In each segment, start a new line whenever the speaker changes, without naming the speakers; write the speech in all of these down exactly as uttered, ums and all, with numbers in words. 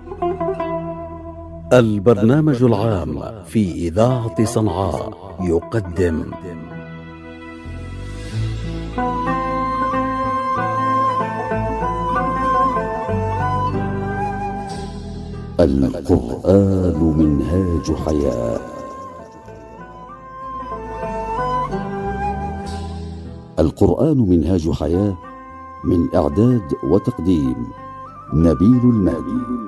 البرنامج العام في إذاعة صنعاء يقدم القرآن منهاج حياة. القرآن منهاج حياة، من إعداد وتقديم نبيل المهدي.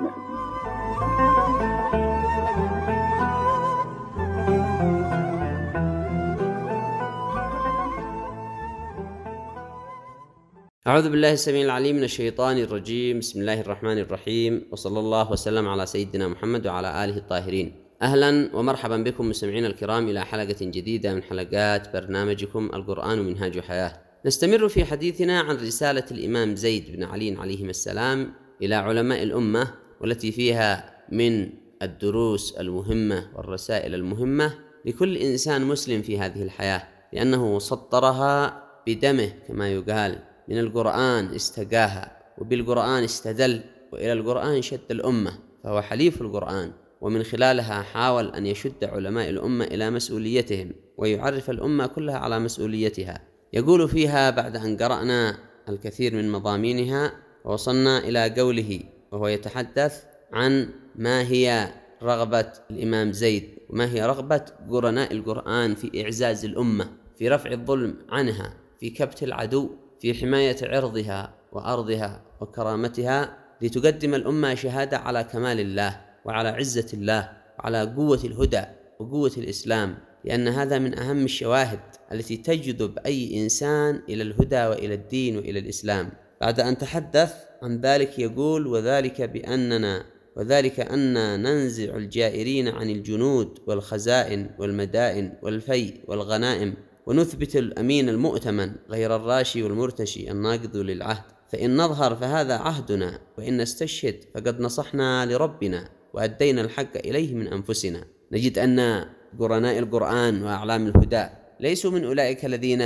أعوذ بالله السميع العليم من الشيطان الرجيم. بسم الله الرحمن الرحيم، وصلى الله وسلم على سيدنا محمد وعلى آله الطاهرين. أهلا ومرحبا بكم مستمعينا الكرام إلى حلقة جديدة من حلقات برنامجكم القرآن منهاج حياة. نستمر في حديثنا عن رسالة الإمام زيد بن علي عليهما السلام إلى علماء الأمة، والتي فيها من الدروس المهمة والرسائل المهمة لكل إنسان مسلم في هذه الحياة، لأنه سطرها بدمه كما يقال. من القرآن استقاها، وبالقرآن استدل، وإلى القرآن شد الأمة، فهو حليف القرآن، ومن خلالها حاول أن يشد علماء الأمة إلى مسؤوليتهم، ويعرف الأمة كلها على مسؤوليتها. يقول فيها بعد أن قرأنا الكثير من مضامينها ووصلنا إلى قوله، وهو يتحدث عن ما هي رغبة الإمام زيد، وما هي رغبة قرناء القرآن في إعزاز الأمة، في رفع الظلم عنها، في كبت العدو، في حماية عرضها وأرضها وكرامتها، لتقدم الأمة شهادة على كمال الله وعلى عزة الله وعلى قوة الهدى وقوة الإسلام، لأن هذا من أهم الشواهد التي تجذب أي إنسان إلى الهدى وإلى الدين وإلى الإسلام. بعد أن تحدث عن ذلك يقول: وذلك بأننا وذلك أننا ننزع الجائرين عن الجنود والخزائن والمدائن والفيء والغنائم، ونثبت الأمين المؤتمن غير الراشي والمرتشي الناقض للعهد، فإن نظهر فهذا عهدنا، وإن نستشهد فقد نصحنا لربنا وأدينا الحق إليه من أنفسنا. نجد أن قرناء القرآن وأعلام الهدى ليسوا من أولئك الذين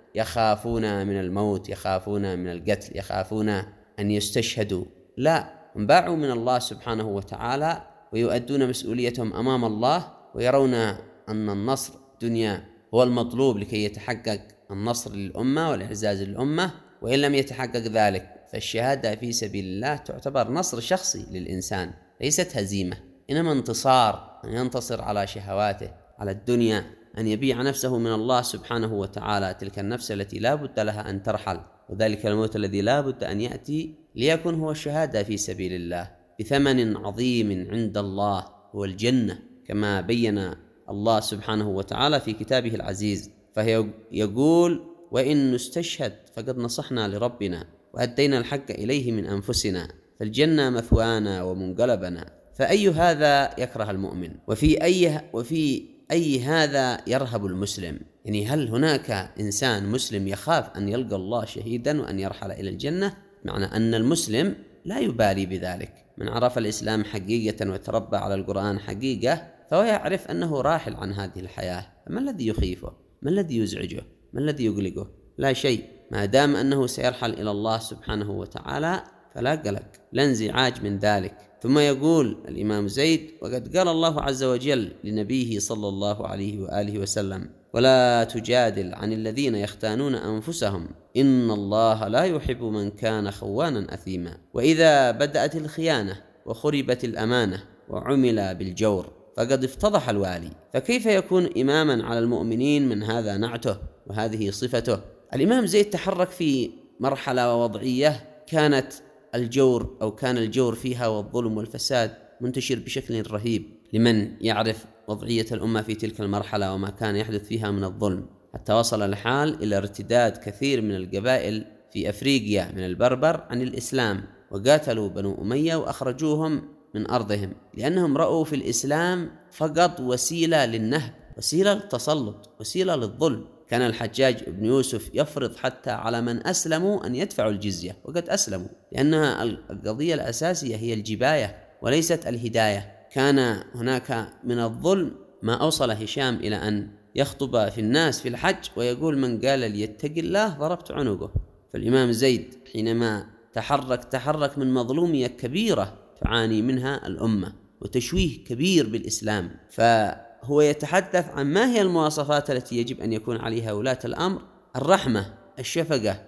يخافون من الموت، يخافون من القتل، يخافون أن يستشهدوا، لا، هم باعوا من الله سبحانه وتعالى، ويؤدون مسؤوليتهم أمام الله، ويرون أن النصر دنيا هو المطلوب لكي يتحقق النصر للأمة والإعزاز للأمة. وإن لم يتحقق ذلك فالشهادة في سبيل الله تعتبر نصر شخصي للإنسان، ليست هزيمة، إنما انتصار، أن ينتصر على شهواته، على الدنيا، أن يبيع نفسه من الله سبحانه وتعالى، تلك النفس التي لا بد لها أن ترحل، وذلك الموت الذي لا بد أن يأتي، ليكن هو الشهادة في سبيل الله بثمن عظيم عند الله، هو الجنة، كما بين الله سبحانه وتعالى في كتابه العزيز. فهي يقول: وإن نستشهد فقد نصحنا لربنا وأدينا الحق إليه من أنفسنا، فالجنة مثوانا ومنقلبنا. فأي هذا يكره المؤمن؟ وفي أي, وفي أي هذا يرهب المسلم؟ يعني هل هناك إنسان مسلم يخاف أن يلقى الله شهيدا وأن يرحل إلى الجنة؟ معنى أن المسلم لا يبالي بذلك. من عرف الإسلام حقيقة وتربى على القرآن حقيقة، فهو يعرف أنه راحل عن هذه الحياة. فما الذي يخيفه؟ ما الذي يزعجه؟ ما الذي يقلقه؟ لا شيء، ما دام أنه سيرحل إلى الله سبحانه وتعالى فلا قلق، لا انزعاج من ذلك. ثم يقول الإمام زيد: وقد قال الله عز وجل لنبيه صلى الله عليه وآله وسلم: ولا تجادل عن الذين يختانون أنفسهم إن الله لا يحب من كان خوانا أثيما. وإذا بدأت الخيانة وخربت الأمانة وعمل بالجور فقد افتضح الوالي، فكيف يكون إماما على المؤمنين من هذا نعته وهذه صفته؟ الإمام زيد تحرك في مرحلة ووضعية كانت الجور أو كان الجور فيها والظلم والفساد منتشر بشكل رهيب، لمن يعرف وضعية الأمة في تلك المرحلة وما كان يحدث فيها من الظلم، حتى وصل الحال إلى ارتداد كثير من القبائل في أفريقيا من البربر عن الإسلام، وقاتلوا بنو أمية وأخرجوهم من أرضهم، لأنهم رأوا في الإسلام فقط وسيلة للنهب، وسيلة للتسلط، وسيلة للظلم. كان الحجاج بن يوسف يفرض حتى على من أسلموا أن يدفعوا الجزية، وقد أسلموا، لأنها القضية الأساسية هي الجباية وليست الهداية. كان هناك من الظلم ما أوصل هشام إلى أن يخطب في الناس في الحج ويقول: من قال ليتق الله ضربت عنقه. فالإمام زيد حينما تحرك تحرك من مظلومية كبيرة تعاني منها الأمة وتشويه كبير بالإسلام. فهو يتحدث عن ما هي المواصفات التي يجب أن يكون عليها ولاة الأمر: الرحمة، الشفقة،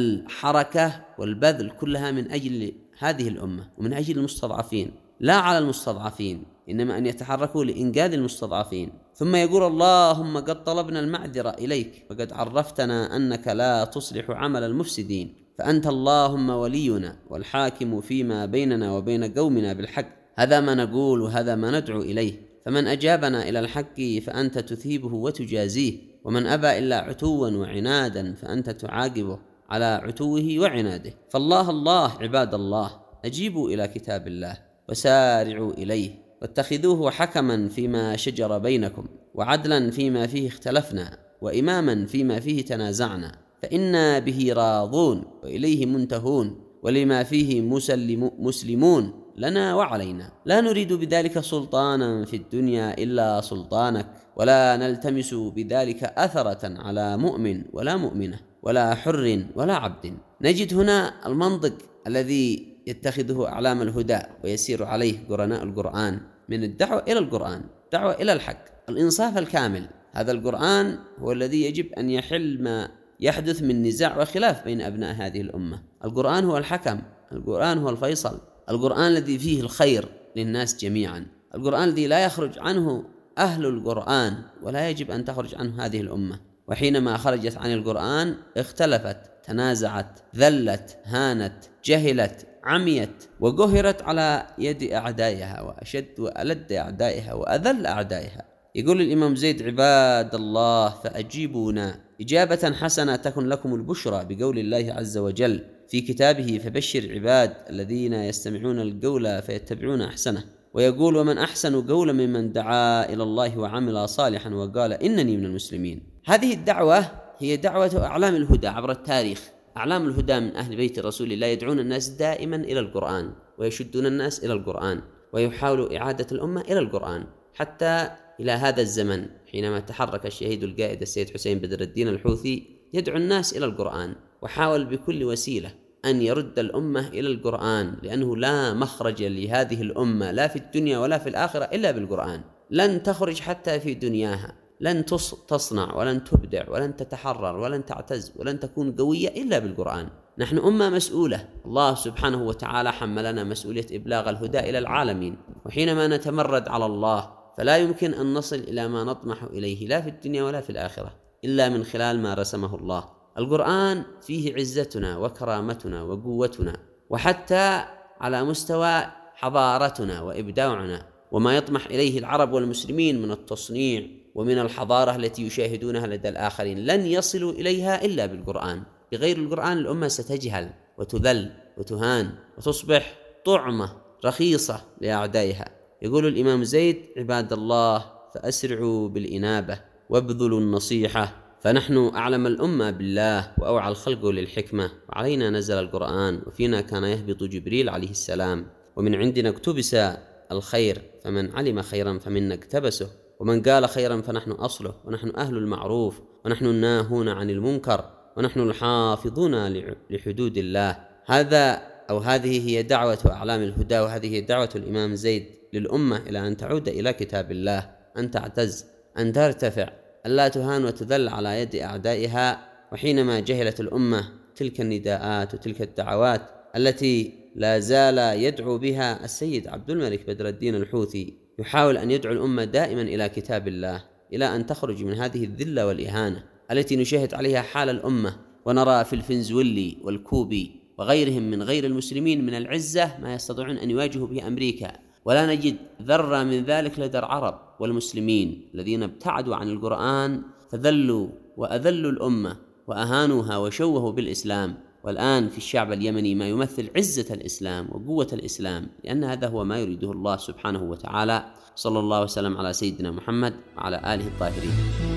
الحركة والبذل، كلها من أجل هذه الأمة ومن أجل المستضعفين، لا على المستضعفين، إنما أن يتحركوا لإنقاذ المستضعفين. ثم يقول: اللهم قد طلبنا المعذرة إليك وقد عرفتنا أنك لا تصلح عمل المفسدين، فأنت اللهم ولينا والحاكم فيما بيننا وبين قومنا بالحق. هذا ما نقول وهذا ما ندعو إليه. فمن أجابنا إلى الحق فأنت تثيبه وتجازيه، ومن أبى إلا عتوا وعنادا فأنت تعاقبه على عتوه وعناده. فالله الله عباد الله، أجيبوا إلى كتاب الله وسارعوا إليه، واتخذوه حكما فيما شجر بينكم، وعدلا فيما فيه اختلفنا، وإماما فيما فيه تنازعنا، فإنا به راضون وإليه منتهون، ولما فيه مسلم مسلمون لنا وعلينا. لا نريد بذلك سلطانا في الدنيا إلا سلطانك، ولا نلتمس بذلك أثرة على مؤمن ولا مؤمنة ولا حر ولا عبد. نجد هنا المنطق الذي يتخذه أعلام الهدى ويسير عليه قرناء القرآن من الدعوة إلى القرآن، دعوة إلى الحق، الإنصاف الكامل. هذا القرآن هو الذي يجب أن يحل ما يحدث من نزاع وخلاف بين أبناء هذه الأمة. القرآن هو الحكم، القرآن هو الفيصل، القرآن الذي فيه الخير للناس جميعا، القرآن الذي لا يخرج عنه أهل القرآن ولا يجب أن تخرج عنه هذه الأمة. وحينما خرجت عن القرآن اختلفت، تنازعت، ذلت، هانت، جهلت، عميت، وقهرت على يد أعدائها، وأشد وألد أعدائها وأذل أعدائها. يقول الإمام زيد: عباد الله فأجيبونا إجابة حسنة تكن لكم البشرى، بقول الله عز وجل في كتابه: فبشر عباد الذين يستمعون القول فيتبعون أحسنه. ويقول: ومن أحسن قولا ممن دعا إلى الله وعمل صالحا وقال إنني من المسلمين. هذه الدعوة هي دعوة أعلام الهدى عبر التاريخ. أعلام الهدى من أهل بيت رسول الله يدعون الناس دائما إلى القرآن، ويشدون الناس إلى القرآن، ويحاولوا إعادة الأمة إلى القرآن، حتى إلى هذا الزمن حينما تحرك الشهيد القائد السيد حسين بدر الدين الحوثي يدعو الناس إلى القرآن، وحاول بكل وسيلة أن يرد الأمة إلى القرآن، لأنه لا مخرج لهذه الأمة لا في الدنيا ولا في الآخرة إلا بالقرآن. لن تخرج حتى في دنياها، لن تصنع ولن تبدع ولن تتحرر ولن تعتز ولن تكون قوية إلا بالقرآن. نحن أمة مسؤولة، الله سبحانه وتعالى حملنا مسؤولية إبلاغ الهدى إلى العالمين، وحينما نتمرد على الله فلا يمكن أن نصل إلى ما نطمح إليه لا في الدنيا ولا في الآخرة إلا من خلال ما رسمه الله. القرآن فيه عزتنا وكرامتنا وقوتنا، وحتى على مستوى حضارتنا وإبداعنا، وما يطمح إليه العرب والمسلمين من التصنيع ومن الحضارة التي يشاهدونها لدى الآخرين لن يصلوا إليها إلا بالقرآن. بغير القرآن الأمة ستجهل وتذل وتهان وتصبح طعمة رخيصة لأعدائها. يقول الإمام زيد: عباد الله فأسرعوا بالإنابة وابذلوا النصيحة، فنحن أعلم الأمة بالله وأوعى الخلق للحكمة، وعلينا نزل القرآن، وفينا كان يهبط جبريل عليه السلام، ومن عندنا اكتبس الخير، فمن علم خيرا فمنا اكتبسه، ومن قال خيرا فنحن أصله، ونحن أهل المعروف، ونحن الناهون عن المنكر، ونحن الحافظون لحدود الله. هذا أو هذه هي دعوة أعلام الهدى، وهذه هي دعوة الإمام زيد للأمة إلى أن تعود إلى كتاب الله، أن تعتز، أن ترتفع، أن لا تهان وتذل على يد أعدائها. وحينما جهلت الأمة تلك النداءات وتلك الدعوات التي لا زال يدعو بها السيد عبد الملك بدر الدين الحوثي، يحاول أن يدعو الأمة دائما إلى كتاب الله، إلى أن تخرج من هذه الذلة والإهانة التي نشاهد عليها حال الأمة، ونرى في الفنزويلي والكوبي وغيرهم من غير المسلمين من العزة ما يستطيعون أن يواجهوا به أمريكا، ولا نجد ذرة من ذلك لدى العرب والمسلمين الذين ابتعدوا عن القرآن فذلوا وأذلوا الأمة وأهانوها وشوهوا بالإسلام. والآن في الشعب اليمني ما يمثل عزة الإسلام وقوة الإسلام، لأن هذا هو ما يريده الله سبحانه وتعالى. صلى الله وسلم على سيدنا محمد وعلى آله الطاهرين.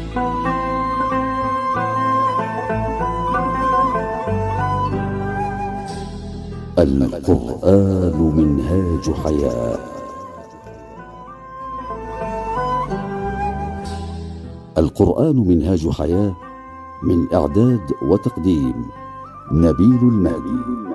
القرآن منهاج حياة. القرآن منهاج حياة، من إعداد وتقديم نبيل المهدي.